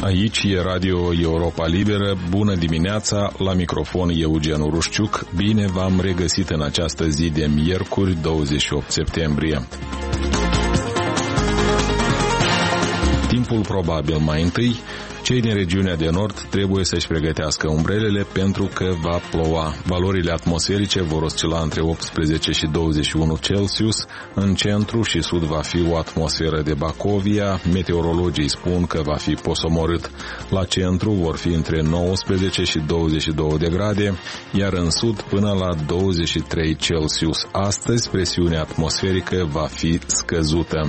Aici e Radio Europa Liberă. Bună dimineața, la microfon Eugen Urușciuc. Bine v-am regăsit în această zi de miercuri, 28 septembrie. Timpul probabil mai întâi. Cei din regiunea de nord trebuie să-și pregătească umbrelele pentru că va ploua. Valorile atmosferice vor oscila între 18 și 21 Celsius. În centru și sud va fi o atmosferă de Bacovia. Meteorologii spun că va fi posomorât. La centru vor fi între 19 și 22 de grade, iar în sud până la 23 Celsius. Astăzi presiunea atmosferică va fi scăzută.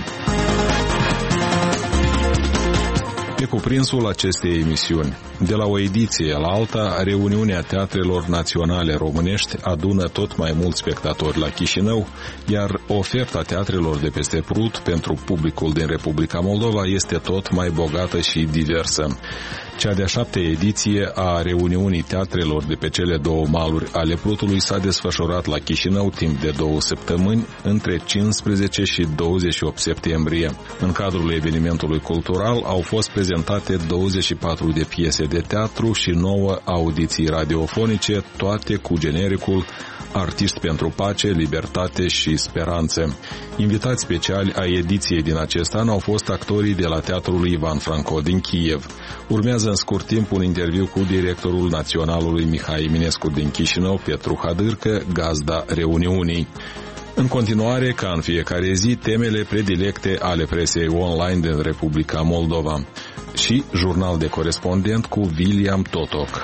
Pe cuprinsul acestei emisiuni, de la o ediție la alta, reuniunea teatrelor naționale românești adună tot mai mulți spectatori la Chișinău, iar oferta teatrelor de peste Prut pentru publicul din Republica Moldova este tot mai bogată și diversă. Cea de-a 7-a ediție a reuniunii teatrelor de pe cele două maluri ale Prutului s-a desfășurat la Chișinău timp de 2 săptămâni, între 15 și 28 septembrie. În cadrul evenimentului cultural au fost prezentate 24 de piese de teatru și 9 audiții radiofonice, toate cu genericul Artiști pentru pace, libertate și speranță. Invitați speciali ai ediției din acest an au fost actorii de la Teatrul Ivan Franco din Kiev. Urmează în scurt timp un interviu cu directorul Naționalului Mihai Eminescu din Chișinău, Petru Hadârcă, gazda reuniunii. În continuare, ca în fiecare zi, temele predilecte ale presei online din Republica Moldova și jurnal de corespondent cu William Totoc.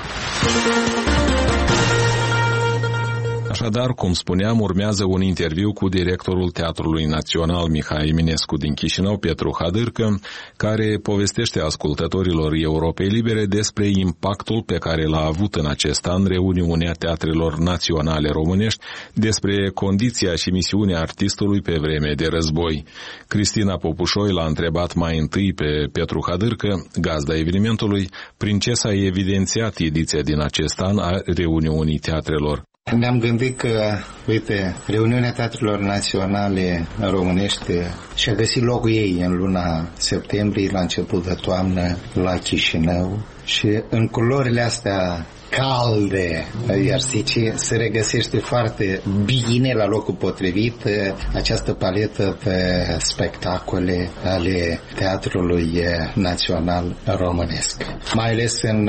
Așadar, cum spuneam, urmează un interviu cu directorul Teatrului Național Mihai Eminescu din Chișinău, Petru Hadârcă, care povestește ascultătorilor Europei Libere despre impactul pe care l-a avut în acest an reuniunea teatrelor naționale românești, despre condiția și misiunea artistului pe vreme de război. Cristina Popușoi l-a întrebat mai întâi pe Petru Hadârcă, gazda evenimentului, prin ce s-a evidențiat ediția din acest an a reuniunii teatrelor. Ne-am gândit că, uite, reuniunea teatrelor naționale românești și-a găsit locul ei în luna septembrie, la început de toamnă, la Chișinău, și în culorile astea calde, iar zice, se regăsește foarte bine la locul potrivit această paletă pe spectacole ale Teatrului Național Românesc. Mai ales în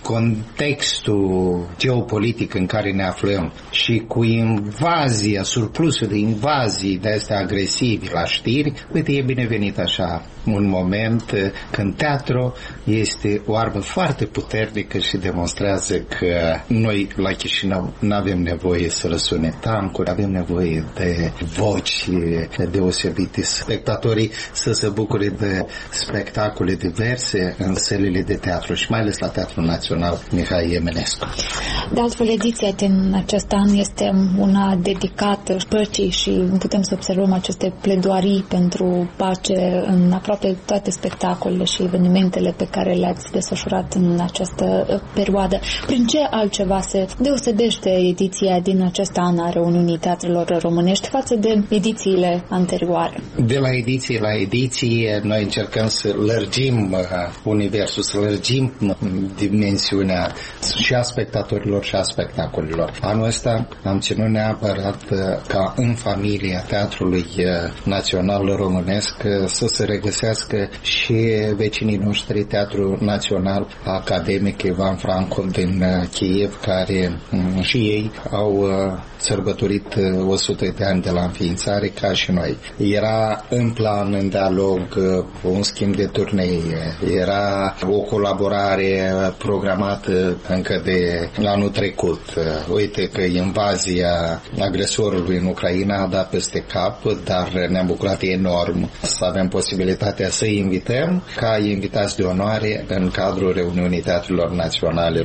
contextul geopolitic în care ne aflăm și cu invazia, surplusul de invazii de astea agresivi la știri, uite, e binevenit așa un moment când teatru este o armă foarte puternică și demonstrează că noi la Chișinău nu avem nevoie să răsune tancuri, avem nevoie de voci deosebite, spectatorii să se bucure de spectacole diverse în sălile de teatru și mai ales la Teatrul Național Mihai Eminescu. De altfel, ediția din acest an este una dedicată păcii și putem să observăm aceste pledoarii pentru pace în aproape toate spectacolele și evenimentele pe care le-ați desfășurat în această perioadă. Prin ce altceva se deosebește ediția din acest an a reuniunii teatrelor românești față de edițiile anterioare? De la ediție la ediție noi încercăm să lărgim universul, să lărgim dimensiunea și a spectatorilor și a spectacolelor. Anul ăsta am ținut neapărat ca în familia Teatrului Național Românesc să se regăsească și vecinii noștri, Teatrul Național Academic Ivan Franco din Kiev, care și ei au sărbătorit 100 de ani de la înființare ca și noi. Era în plan, în dialog, un schimb de turnee, era o colaborare programată încă de anul trecut. Uite că invazia agresorului în Ucraina a dat peste cap, dar ne-am bucurat enorm să avem posibilitatea să-i invităm ca invitați de onoare în cadrul reuniunii teatrelor naționale românești.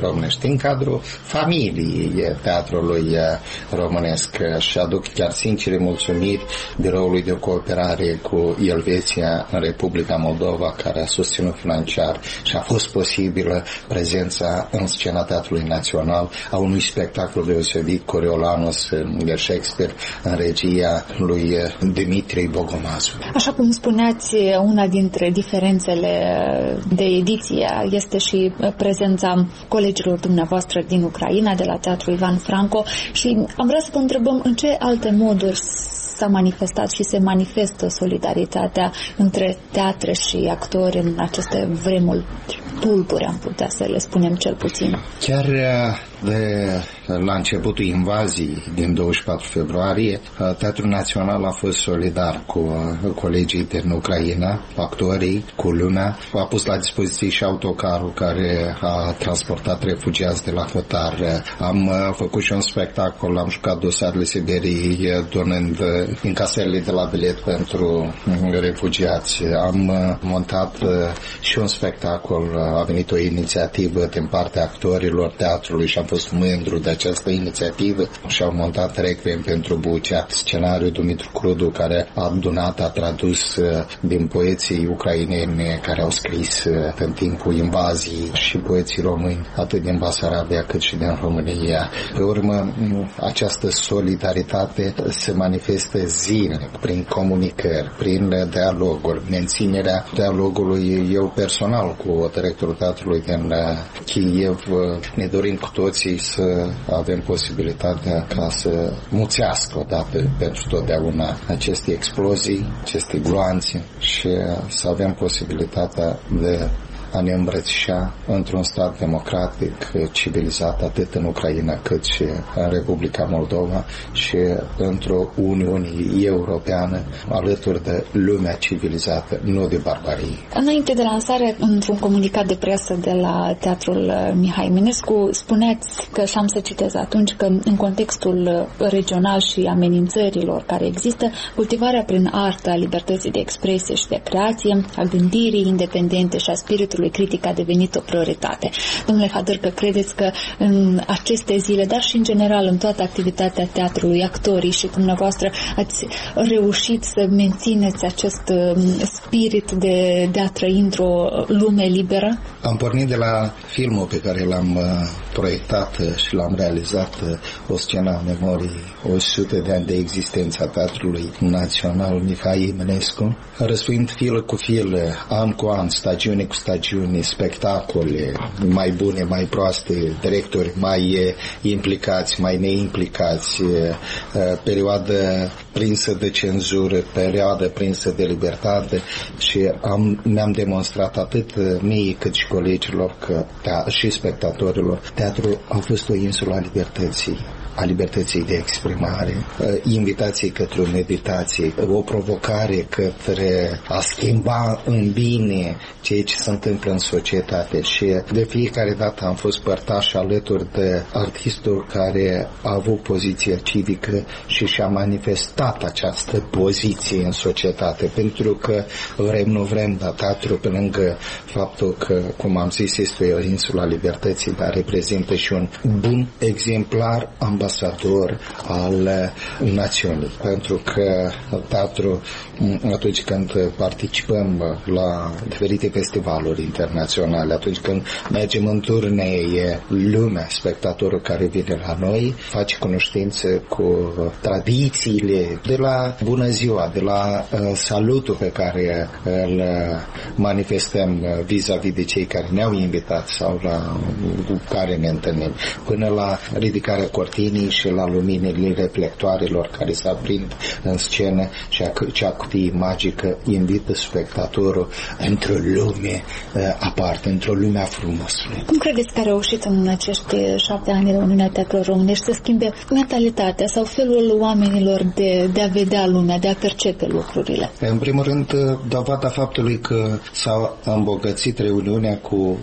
din cadrul familiei teatrului românesc și aduc chiar sincere mulțumiri biroului de cooperare cu Elveția în Republica Moldova, care a susținut financiar și a fost posibilă prezența în scena Teatrului Național a unui spectacol deosebit, Coriolanus de Shakespeare, în regia lui Dimitrie Bogomazu. Așa cum spuneați, una dintre diferențele de ediție este și prezența colegilor dumneavoastră din Ucraina, de la Teatrul Ivan Franco, și am vrea să vă întrebăm în ce alte moduri s-a manifestat și se manifestă solidaritatea între teatre și actori în aceste vremuri tulburi, am putea să le spunem cel puțin. Chiar de la începutul invaziei din 24 februarie, Teatrul Național a fost solidar cu colegii din Ucraina, actorii, cu lumea. A pus la dispoziție și autocarul care a transportat refugiați de la hotar. Am făcut și un spectacol, am jucat Dosarele Siberiei, donând încasările de la bilet pentru refugiați. Am montat și un spectacol, a venit o inițiativă din partea actorilor teatrului și am fost mândru de această inițiativă și au montat Requiem pentru Bucea, scenariul Dumitru Crudu, care a donat, a tradus din poeții ucraineni care au scris în timpul invaziei și poeții români, atât din Basarabia cât și din România. Pe urmă, această solidaritate se manifestă zilnic, prin comunicări, prin dialoguri, menținerea dialogului. Eu personal cu directorul teatrului din Kiev ne dorim cu toții să avem posibilitatea ca să muțească odată pentru totdeauna aceste explozii, aceste gloanțe și să avem posibilitatea de a ne îmbrățișa într-un stat democratic, civilizat, atât în Ucraina cât și în Republica Moldova și într-o Uniune Europeană alături de lumea civilizată, nu de barbarie. Înainte de lansare, într-un comunicat de presă de la Teatrul Mihai Eminescu, spuneați că, și am să citez atunci, că în contextul regional și amenințărilor care există, cultivarea prin artă a libertății de expresie și de creație, a gândirii independente și a spiritului critic a devenit o prioritate. Domnule Hadărcă, credeți că în aceste zile, dar și în general în toată activitatea teatrului, actorii și dumneavoastră ați reușit să mențineți acest spirit de a trăi într-o lume liberă? Am pornit de la filmul pe care l-am proiectat și l-am realizat, o scenă a memoriei, 100 de ani de existență a Teatrului Național Mihai Eminescu, răsfoind fil cu fil, an cu an, stagiune cu stagiune, spectacole mai bune, mai proaste, directori mai implicați, mai neimplicați, perioadă prinsă de cenzură, perioadă prinsă de libertate și ne-am demonstrat atât mie cât și colegilor și spectatorilor, teatrul a fost o insulă a libertății, a libertății de exprimare, invitații către o meditație, o provocare către a schimba în bine ceea ce se întâmplă în societate și de fiecare dată am fost părtaș alături de artistul care a avut poziție civică și și-a manifestat această poziție în societate, pentru că vrem, nu vrem, dar teatrul, pe lângă faptul că, cum am zis, este o insula libertății, dar reprezintă și un bun exemplar ambasador al națiunii, pentru că teatrul, atunci când participăm la diferite festivaluri internaționale, atunci când mergem în turnee, lumea, spectatorul care vine la noi, face cunoștință cu tradițiile, de la bună ziua, de la salutul pe care îl manifestăm vis-a-vis de cei care ne-au invitat sau cu care ne întâlnim, până la ridicarea cortinii și la luminile reflectoarelor care se aprind în scenă și acea cutie magică invită spectatorul într-o lume aparte, într-o lume a frumosului. Cum credeți că a reușit în acești 7 ani de Uniunea Teatrelor Românești să schimbe mentalitatea sau felul oamenilor de a vedea lumea, de a percepe lucrurile? În primul rând, dovada faptului că s-a îmbogățit reuniunea cu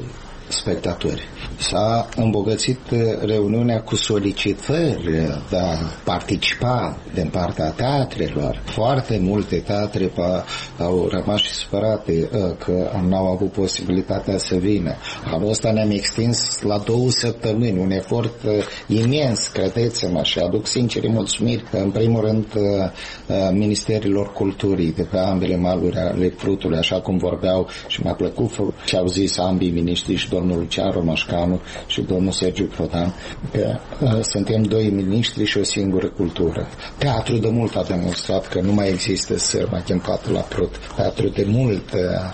spectatori. S-a îmbogățit reuniunea cu solicitări de a participa din partea teatrelor. Foarte multe teatre au rămas și supărate că n-au avut posibilitatea să vină. Anul ăsta ne-am extins la 2 săptămâni, un efort imens, credeți-mă, și aduc sincere mulțumiri, în primul rând, Ministerilor Culturii de pe ambele maluri ale Prutului, așa cum vorbeau și mi-a plăcut ce au zis ambii miniștri, și domnul Lucian Romașcanu și domnul Sergiu Prodan, că suntem 2 miniștri și o singură cultură. Teatrul de mult a demonstrat că nu mai există sârmă chempată la Prut. Teatrul de mult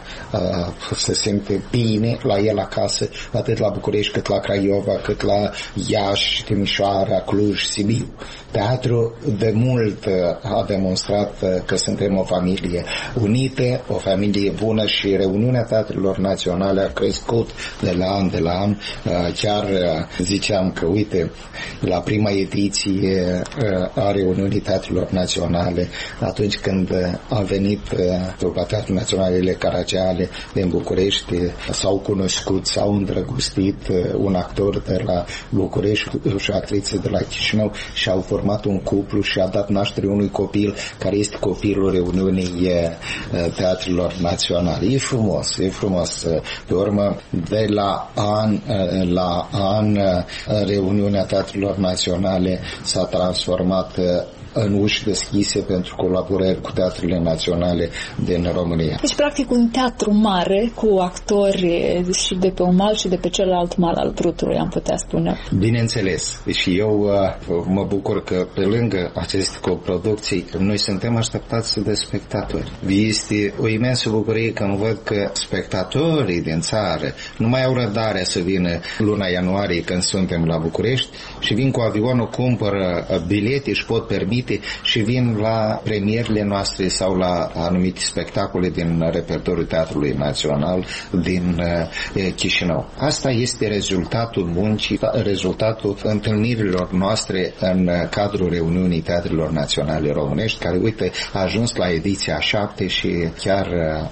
se simte bine la el acasă, atât la București, cât la Craiova, cât la Iași, Timișoara, Cluj, Sibiu. Teatrul de mult a demonstrat că suntem o familie unită, o familie bună, și reuniunea teatrelor naționale a crescut de la an. Chiar ziceam că, uite, la prima ediție a reuniunii teatrelor naționale, atunci când a venit la Teatrul Național Ele Caragiale din București, s-au cunoscut, s-au îndrăgostit un actor de la București și o actriță de la Chișinău și au format un cuplu și a dat naștere unui copil care este copilul reuniunii teatrelor naționale. E frumos. Pe urmă, de la an la an, reuniunea teatrelor naționale s-a transformat în uși deschise pentru colaborări cu teatrele naționale din România. Deci, practic, un teatru mare cu actori și de pe un mal și de pe celălalt mal al Prutului, am putea spune. Bineînțeles. Și eu mă bucur că pe lângă aceste coproducții, noi suntem așteptați de spectatori. Este o imensă bucurie când văd că spectatorii din țară nu mai au răbdare să vină luna ianuarie când suntem la București și vin cu avionul, cumpără bilete și pot permite și vin la premierile noastre sau la anumite spectacole din repertoriul Teatrului Național din Chișinău. Asta este rezultatul muncii, rezultatul întâlnirilor noastre în cadrul reuniunii Teatrelor Naționale Românești, care, uite, a ajuns la ediția 7 și chiar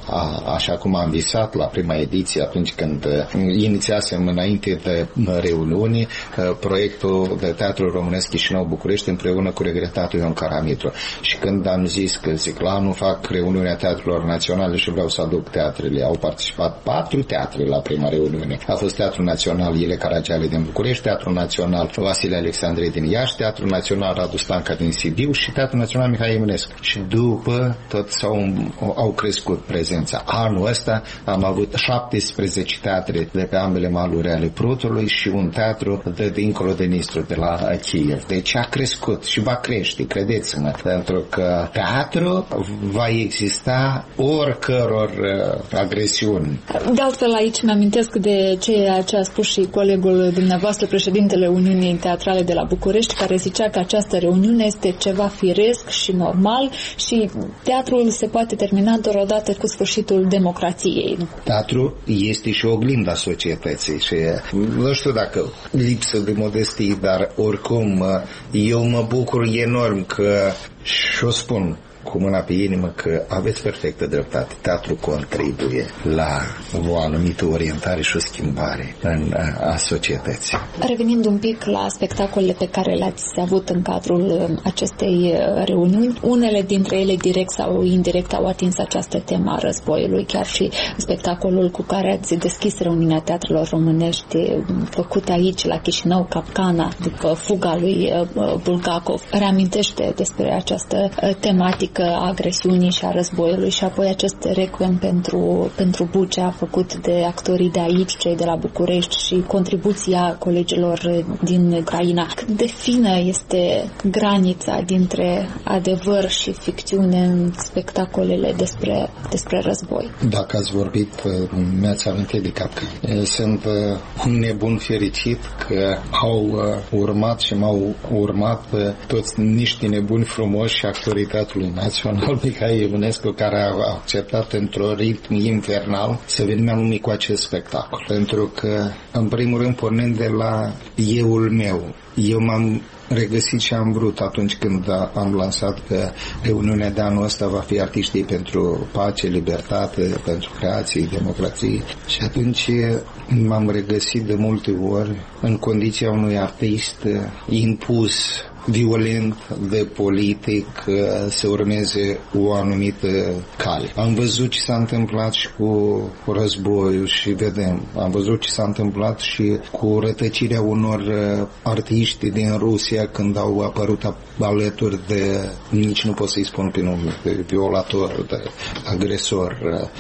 așa cum am visat la prima ediție, atunci când inițiasem înainte de reuniuni proiectul de Teatrul Românesc Chișinău-București împreună cu regretatul Ion Caramitru. Și când am zis că la anul fac reuniunea Teatrelor Naționale și vreau să aduc teatrele, au participat 4 teatre la prima reuniune. A fost Teatrul Național Ele Caragiale din București, Teatrul Național Vasile Alexandrei din Iași, Teatrul Național Radu Stanca din Sibiu și Teatrul Național Mihai Eminescu. Și după tot au crescut prezența. Anul ăsta am avut 17 teatre de pe ambele maluri ale Prutului și un teatru de dincolo de Nistru, de la Kiev. Deci a crescut și va crește, credeți-mă, pentru că teatru va exista oricăror agresiuni. De altfel, aici mi-amintesc de ceea ce a spus și colegul dumneavoastră, președintele Uniunii Teatrale de la București, care zicea că această reuniune este ceva firesc și normal și teatrul se poate termina doar odată cu sfârșitul democrației. Teatrul este și oglinda societății și nu știu dacă lipsă de modestie, dar oricum eu mă bucur enorm că, și o spun cu mâna pe inimă, că aveți perfectă dreptate. Teatrul contribuie la o anumită orientare și o schimbare a societății. Revenind un pic la spectacolele pe care le-ați avut în cadrul acestei reuniuni, unele dintre ele direct sau indirect au atins această temă a războiului, chiar și spectacolul cu care ați deschis reuniunea teatrelor românești făcute aici la Chișinău, Capcana, după fuga lui Bulgakov, reamintește despre această tematică a agresiunii și a războiului și apoi acest requiem pentru Bucea făcut de actorii de aici, cei de la București și contribuția colegilor din Ucraina. Cât de fină este granița dintre adevăr și ficțiune în spectacolele despre război? Dacă ați vorbit, mi-ați amintit de Capcana. Sunt un nebun fericit că au urmat și m-au urmat toți niște nebuni frumoși și actorii Teatrului Național Mihai Eminescu, care a acceptat într-un ritm infernal să venim la lumii cu acest spectacol. Pentru că, în primul rând, pornind de la euul meu, eu m-am regăsit și am vrut atunci când am lansat că reuniunea de anul ăsta va fi Artiștii pentru pace, libertate, pentru creație, democrație. Și atunci m-am regăsit de multe ori în condiția unui artist impus violent de politic să urmeze o anumită cale. Am văzut ce s-a întâmplat și cu războiul și vedem. Am văzut ce s-a întâmplat și cu rătăcirea unor artiști din Rusia când au apărut alături de, nici nu pot să-i spun pe nume, de violator, de agresor.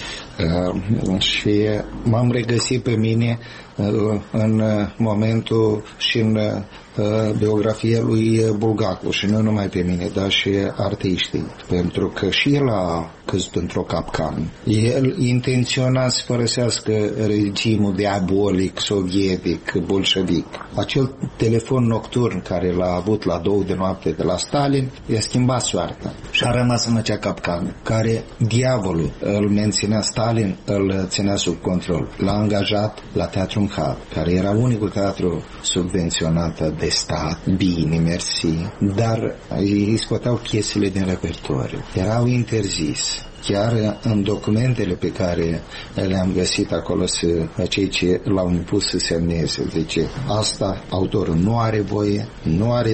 Și m-am regăsit pe mine în momentul și în biografia lui Bulgakov și nu numai pe mine, dar și artiștii, pentru că și el a căzut într-o capcană. El intenționa să părăsească regimul diabolic, sovietic, bolșevic. Acel telefon nocturn care l-a avut la 2 de noapte de la Stalin i-a schimbat soarta și a rămas în acea capcană, care diavolul îl menținea, Stalin îl ținea sub control. L-a angajat la Teatru MHAT, care era unicul teatru subvenționat de stat, bine, mersi, dar îi scoteau piesele din repertoriu. Erau interzis. Chiar în documentele pe care le-am găsit acolo, cei ce l-au impus să semneze, zice, asta autorul nu are voie, nu are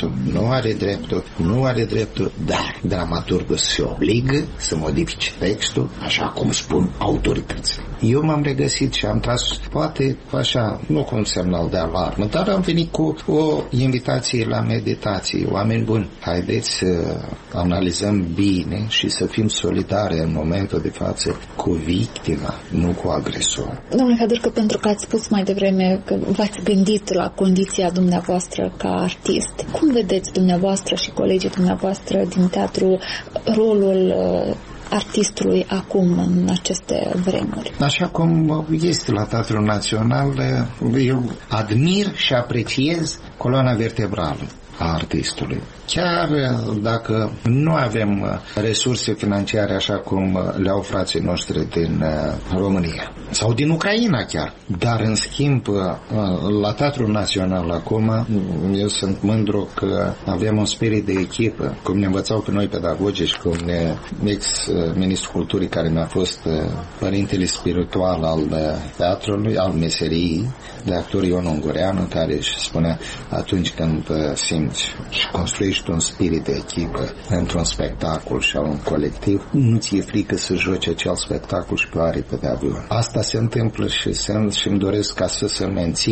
dreptul, dar dramaturgul se obligă să modifice textul, așa cum spun autoritățile. Eu m-am regăsit și am tras, poate așa, nu cu un semnal de alarmă, dar am venit cu o invitație la meditație. Oameni buni, haideți să analizăm bine și să fim solidari în momentul de față cu victima, nu cu agresor. Domnule Hadârcă, pentru că ați spus mai devreme că v-ați gândit la condiția dumneavoastră ca artist, cum vedeți dumneavoastră și colegii dumneavoastră din teatru rolul artistului acum, în aceste vremuri? Așa cum este la Teatrul Național, eu admir și apreciez coloana vertebrală a artistului. Chiar dacă nu avem resurse financiare așa cum le au frații noștri din România sau din Ucraina chiar, dar în schimb la Teatrul Național acum eu sunt mândru că avem un spirit de echipă, cum ne învățau pe noi pedagogii și cum ex-ministrul culturii care mi-a fost părintele spiritual al teatrului, al meseriei, de actor Ion Ungureanu, care își spunea, atunci când simți și construiești un spirit de echipă într-un spectacol și un colectiv, nu ți-e frică să joci acel spectacol și pe o aripă de avion. Asta se întâmplă și îmi doresc ca să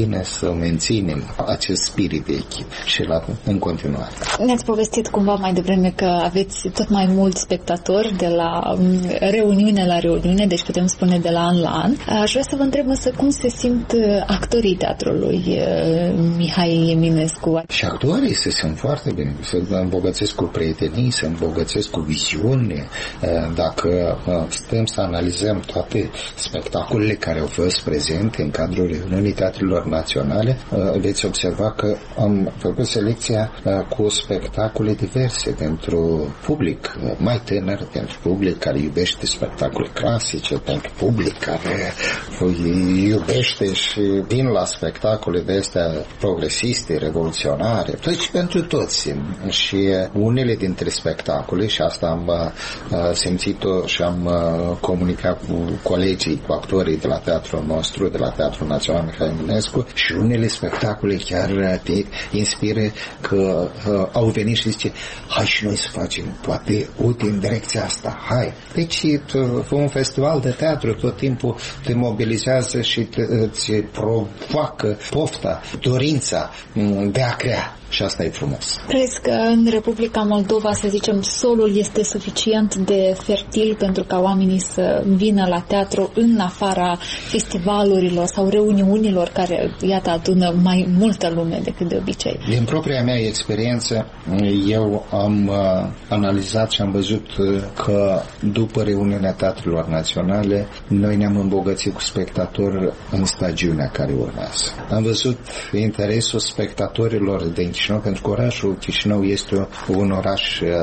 menținem acest spirit de echipă și în continuare. Ne-ați povestit cumva mai devreme că aveți tot mai mulți spectatori de la reuniune la reuniune, deci putem spune de la an la an. Aș vrea să vă întreb însă cum se simt actorii teatrului Mihai Eminescu. Și actorii se simt foarte bine, se îmbogățesc cu prietenii, se îmbogățesc cu viziune. Dacă stăm să analizăm toate spectacolele care au fost prezente în cadrul reuniunii teatrelor naționale, veți observa că am făcut selecția cu spectacole diverse pentru public mai tânăr, pentru public care iubește spectacole clasice, pentru public care iubește și vin la spectacole de astea progresiste, revoluționare, deci pentru toți. Și unele dintre spectacole, și asta am simțit-o și am comunicat cu colegii, cu actorii de la teatrul nostru, de la Teatrul Național Mihai Eminescu, și unele spectacole chiar te inspiră că au venit și zice, hai și noi să facem, poate uite în direcția asta, hai. Deci un festival de teatru tot timpul te mobilizează și îți provoacă pofta, dorința de a crea. Și asta e frumos. Crezi că în Republica Moldova, să zicem, solul este suficient de fertil pentru ca oamenii să vină la teatru în afara festivalurilor sau reuniunilor care, iată, adună mai multă lume decât de obicei? Din propria mea experiență, eu am analizat și am văzut că după reuniunea teatrelor naționale, noi ne-am îmbogățit cu spectatori în stagiunea care urmează. Am văzut interesul spectatorilor din Chișinău, pentru că orașul Chișinău este un oraș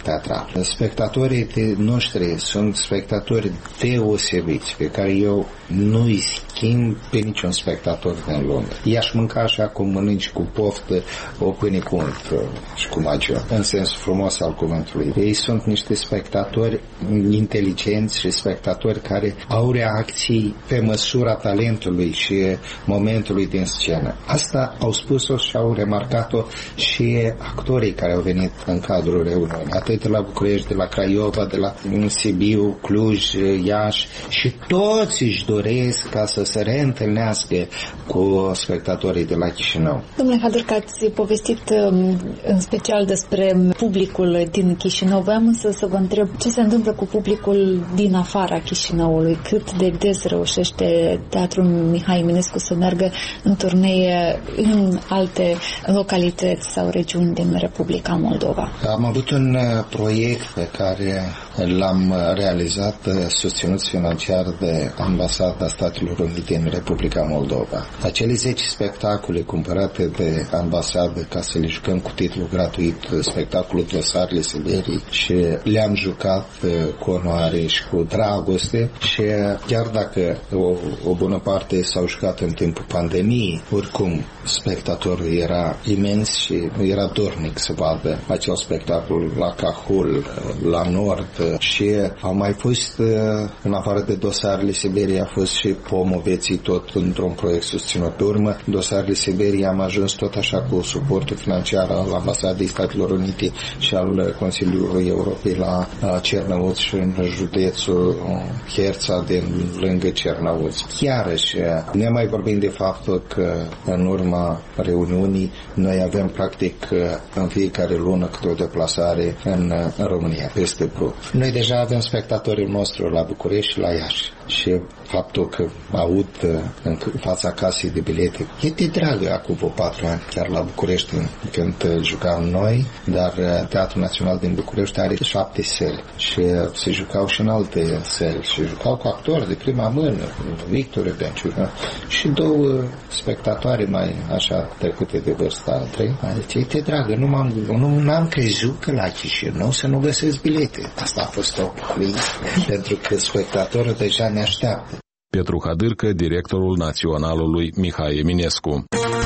teatral. Spectatorii noștri sunt spectatori deosebiți, pe care eu nu-i schimb pe niciun spectator din lume. I-aș mânca așa cum mănânci cu poftă o pâine cu unt și cu magiu, în sensul frumos al cuvântului. Ei sunt niște spectatori inteligenți și spectatori care au reacții pe măsura talentului și momentului din scenă. Asta au spus-o și au remarcat-o și actorii care au venit în cadrul reuniunii, atât de la București, de la Craiova, de la Sibiu, Cluj, Iași, și toți își doresc ca să se reîntâlnească cu spectatorii de la Chișinău. Domnule Hadârcă, ați povestit în special despre publicul din Chișinău. Vreau însă să vă întreb ce se întâmplă cu publicul din afara Chișinăului, cât de des reușește Teatrul Mihai Eminescu să meargă în turnee în alte localități sau regiuni din Republica Moldova. Am avut un proiect pe care l-am realizat susținut financiar de Ambasada Statelor Unite în Republica Moldova. Acele 10 spectacole cumpărate de ambasadă ca să le jucăm cu titlu gratuit, spectacolul Dosarele Siberii, și le-am jucat cu onoare și cu dragoste, și chiar dacă o bună parte s-au jucat în timpul pandemiei, oricum spectatorul era imens și era dornic să vadă acel spectacol la Cahul, la Nord, și au mai fost, în afară de Dosarele Siberii, a fost și Pomul Vieții, tot într-un proiect susținut. Pe urmă, Dosarele Siberii am ajuns tot așa cu suportul financiar al Ambasadei Statelor Unite și al Consiliului Europei la Cernăuți și în județul Herța din lângă Cernăuți. Chiarăși, ne mai vorbim de faptul că în urma reuniunii noi avem practic în fiecare lună câte o deplasare în România, peste Prut. Noi deja avem spectatorii nostru la București și la Iași, și faptul că aud în fața casei de bilete, e de dragă acum 4 ani, chiar la București când jucam noi, dar Teatrul Național din București are 7 săli și se jucau și în alte săli și jucau cu actori de prima mână, Victor Benciu, și 2 spectatoare mai așa trecute de vârsta 3. E de dragă, nu am crezut că la Chișinău să nu găsesc bilete. Asta a fost o pentru că spectatorul deja ne așteaptă. Petru Hadârcă, directorul Naționalului Mihai Eminescu.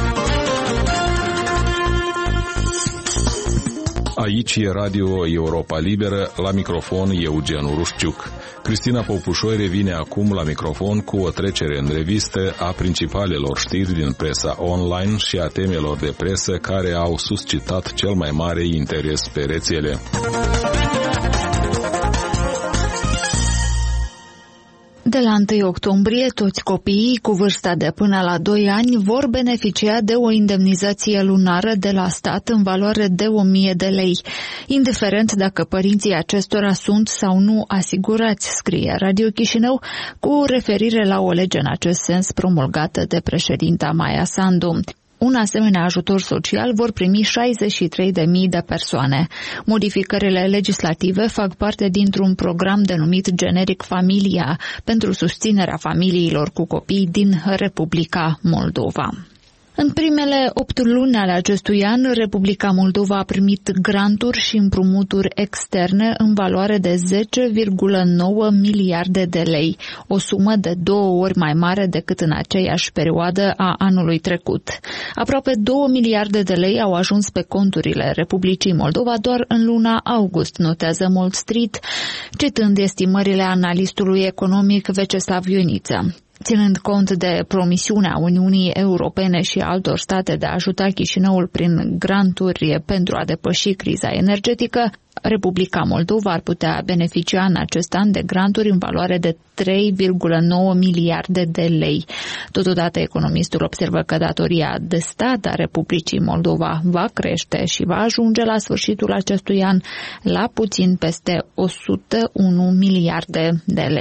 Aici e Radio Europa Liberă, la microfon Eugen Urușciuc. Cristina Popușoi revine acum la microfon cu o trecere în revistă a principalelor știri din presa online și a temelor de presă care au suscitat cel mai mare interes pe rețele. De la 1 octombrie, toți copiii cu vârsta de până la 2 ani vor beneficia de o indemnizație lunară de la stat în valoare de 1.000 de lei, indiferent dacă părinții acestora sunt sau nu asigurați, scrie Radio Chișinău, cu referire la o lege în acest sens promulgată de președinta Maia Sandu. Un asemenea ajutor social vor primi 63.000 de persoane. Modificările legislative fac parte dintr-un program denumit generic Familia pentru susținerea familiilor cu copii din Republica Moldova. În primele 8 luni ale acestui an, Republica Moldova a primit granturi și împrumuturi externe în valoare de 10,9 miliarde de lei, o sumă de 2 ori mai mare decât în aceeași perioadă a anului trecut. Aproape 2 miliarde de lei au ajuns pe conturile Republicii Moldova doar în luna august, notează Mall Street, citând estimările analistului economic Veceslav Ioniță. Ținând cont de promisiunea Uniunii Europene și altor state de a ajuta Chișinăul prin granturi pentru a depăși criza energetică, Republica Moldova ar putea beneficia în acest an de granturi în valoare de 3,9 miliarde de lei. Totodată, economistul observă că datoria de stat a Republicii Moldova va crește și va ajunge la sfârșitul acestui an la puțin peste 101 miliarde de lei.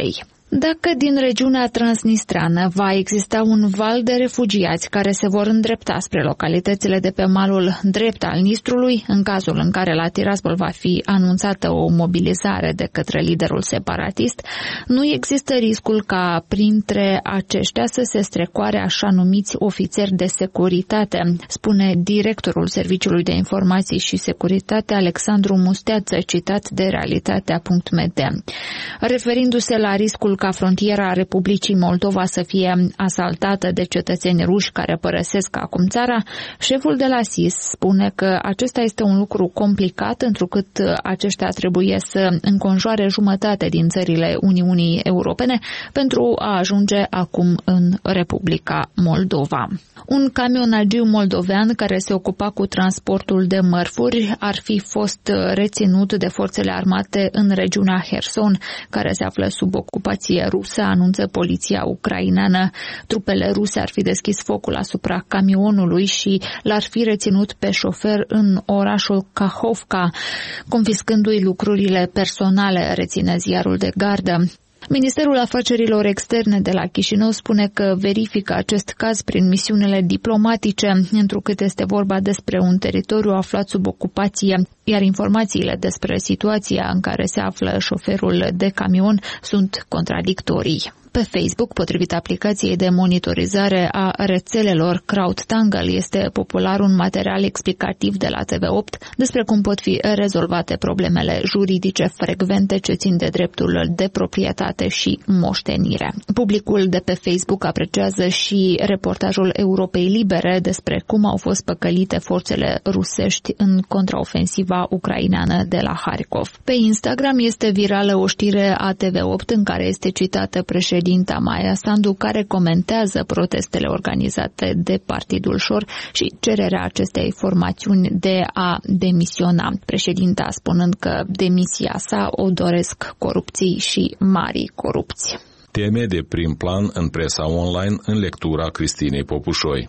Dacă din regiunea transnistreană va exista un val de refugiați care se vor îndrepta spre localitățile de pe malul drept al Nistrului, în cazul în care la Tiraspol va fi anunțată o mobilizare de către liderul separatist, nu există riscul ca printre aceștia să se strecoare așa numiți ofițeri de securitate, spune directorul Serviciului de Informații și Securitate Alexandru Musteață, citat de Realitatea.md. Referindu-se la riscul ca frontiera Republicii Moldova să fie asaltată de cetățeni ruși care părăsesc acum țara, șeful de la SIS spune că acesta este un lucru complicat, întrucât aceștia trebuie să înconjoare jumătate din țările Uniunii Europene pentru a ajunge acum în Republica Moldova. Un camionagiu moldovean care se ocupa cu transportul de mărfuri ar fi fost reținut de forțele armate în regiunea Herson, care se află sub ocupație rusă, anunță poliția ucraineană. Trupele ruse ar fi deschis focul asupra camionului și l-ar fi reținut pe șofer în orașul Kahovka, confiscându-i lucrurile personale, reține ziarul de gardă. Ministerul Afacerilor Externe de la Chișinău spune că verifică acest caz prin misiunile diplomatice, întrucât este vorba despre un teritoriu aflat sub ocupație, iar informațiile despre situația în care se află șoferul de camion sunt contradictorii. Pe Facebook, potrivit aplicației de monitorizare a rețelelor CrowdTangle, este popular un material explicativ de la TV8 despre cum pot fi rezolvate problemele juridice frecvente ce țin de dreptul de proprietate și moștenire. Publicul de pe Facebook apreciază și reportajul Europei Libere despre cum au fost păcălite forțele rusești în contraofensiva ucraineană de la Harkov. Pe Instagram este virală o știre a TV8 în care este citată președinta Maia Sandu, care comentează protestele organizate de Partidul Șor și cererea acestei formațiuni de a demisiona. Președinta spunând că demisia sa o doresc corupții și mari corupți. Teme de prim plan în presa online în lectura Cristinei Popușoi.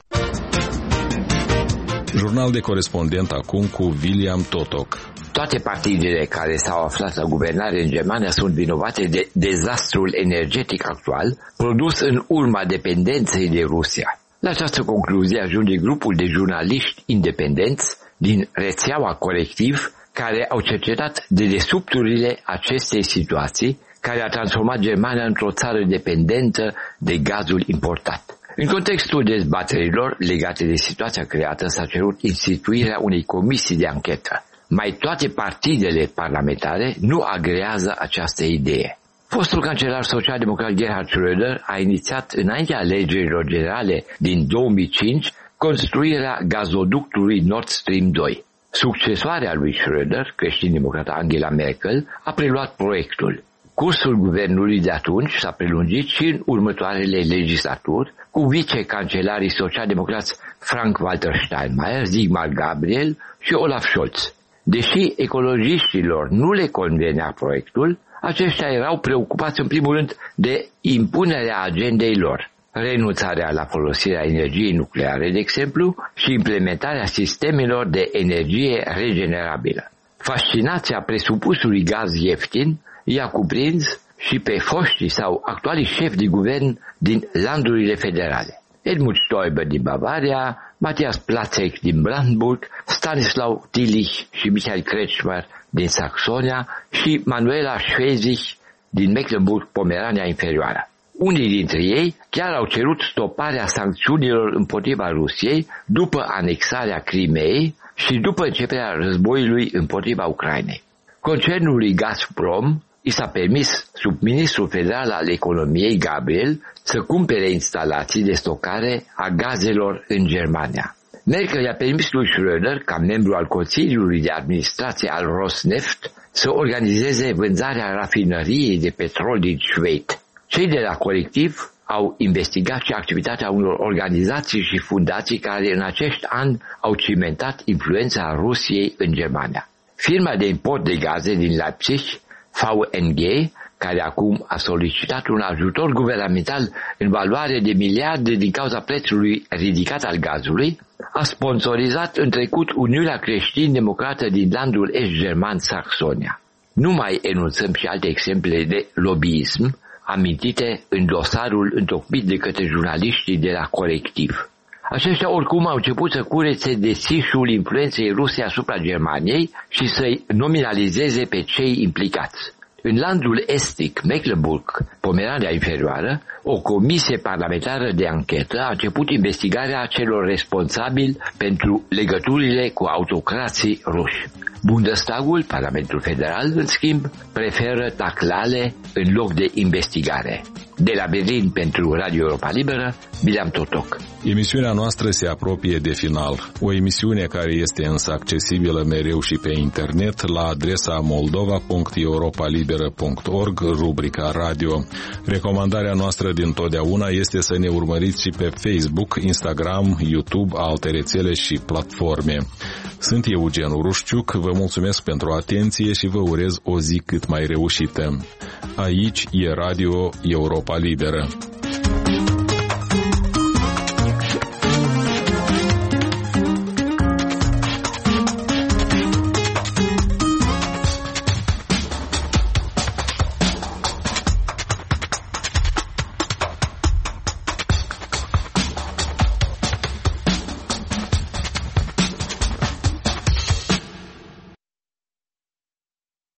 Jurnal de corespondent acum cu William Totok. Toate partidele care s-au aflat la guvernare în Germania sunt vinovate de dezastrul energetic actual, produs în urma dependenței de Rusia. La această concluzie ajunge grupul de jurnaliști independenți din rețeaua Corectiv, care au cercetat dedesubturile acestei situații, care a transformat Germania într-o țară dependentă de gazul importat. În contextul dezbaterilor legate de situația creată, s-a cerut instituirea unei comisii de anchetă. Mai toate partidele parlamentare nu agrează această idee. Fostul cancelar social-democrat Gerhard Schröder a inițiat înaintea alegerilor generale din 2005 construirea gazoductului Nord Stream 2. Succesoarea lui Schröder, creștin-democrata Angela Merkel, a preluat proiectul. Cursul guvernului de atunci s-a prelungit și în următoarele legislaturi, cu vicecancelarii social-democrați Frank-Walter Steinmeier, Sigmar Gabriel și Olaf Scholz. Deși ecologiștilor nu le convenea proiectul, aceștia erau preocupați în primul rând de impunerea agendei lor, renunțarea la folosirea energiei nucleare, de exemplu, și implementarea sistemelor de energie regenerabilă. Fascinația presupusului gaz ieftin i-a cuprins și pe foștii sau actualii șefi de guvern din landurile federale. Helmut Stoiber din Bavaria, Matthias Platzek din Brandenburg, Stanislaw Tillich și Michael Kretschmer din Saxonia și Manuela Schwesig din Mecklenburg-Pomerania Inferioară. Unii dintre ei chiar au cerut stoparea sancțiunilor împotriva Rusiei după anexarea Crimeei și după începerea războiului împotriva Ucrainei. Concernului Gazprom i s-a permis sub ministrul federal al economiei Gabriel să cumpere instalații de stocare a gazelor în Germania. Merkel i-a permis lui Schröder, ca membru al Consiliului de Administrație al Rosneft, să organizeze vânzarea rafinăriei de petrol din Schwedt. Cei de la Colectiv au investigat și activitatea unor organizații și fundații care în acești ani au cimentat influența Rusiei în Germania. Firma de import de gaze din Leipzig, VNG, care acum a solicitat un ajutor guvernamental în valoare de miliarde din cauza prețului ridicat al gazului, a sponsorizat în trecut Uniunea Creștin-Democrată din landul est-german Saxonia. Nu mai enunțăm și alte exemple de lobbyism amintite în dosarul întocmit de către jurnaliștii de la Colectiv. Aceștia oricum au început să curețe desișul influenței ruse asupra Germaniei și să-i nominalizeze pe cei implicați. În landul estic, Mecklenburg-Pomerania Inferioară, o comisie parlamentară de anchetă a început investigarea celor responsabili pentru legăturile cu autocrații ruși. Bundestagul, Parlamentul Federal, în schimb, preferă taclale în loc de investigare. De la Berlin pentru Radio Europa Liberă, Bileam Totoc. Emisiunea noastră se apropie de final. O emisiune care este însă accesibilă mereu și pe internet la adresa moldova.europalibera.org, rubrica radio. Recomandarea noastră dintotdeauna este să ne urmăriți și pe Facebook, Instagram, YouTube, alte rețele și platforme. Sunt Eugen Urușciuc, vă mulțumesc pentru atenție și vă urez o zi cât mai reușită. Aici e Radio Europa Liberă.